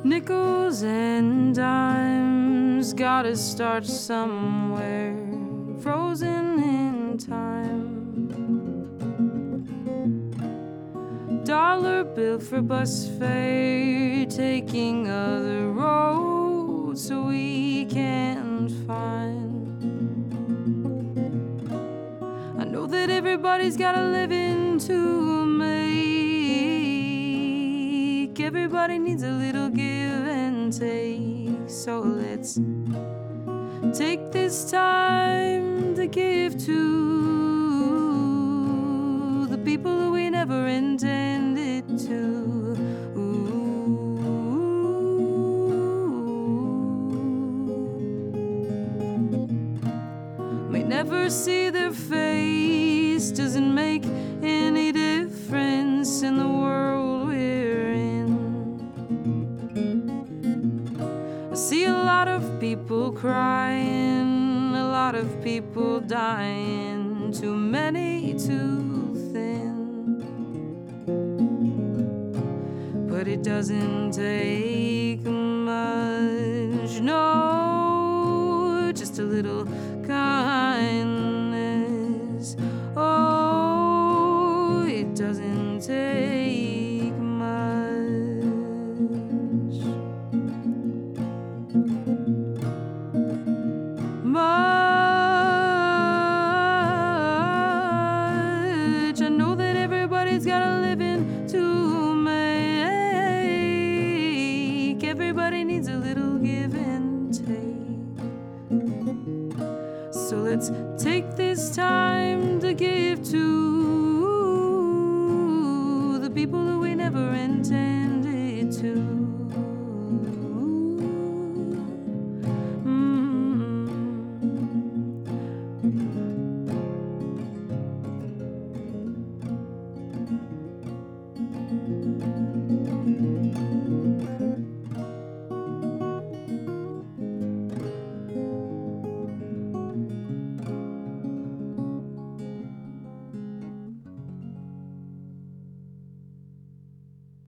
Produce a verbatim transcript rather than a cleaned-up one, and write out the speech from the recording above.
Nickels and dimes, gotta start somewhere, frozen in time. Dollar bill for bus fare, taking other roads so we can't find. I know that everybody's got a living to make. Everybody needs a little give and take. So let's take this time to give to the people who we never intended to. May never see their face, doesn't make any difference in the world we're in. I see a lot of people crying, a lot of people dying, too many, too thin. But it doesn't take much, no, just a little kindness. Oh, it doesn't take much. Much. I know that everybody's got a living to make. Everybody needs a little give and take. So let's take this time to give to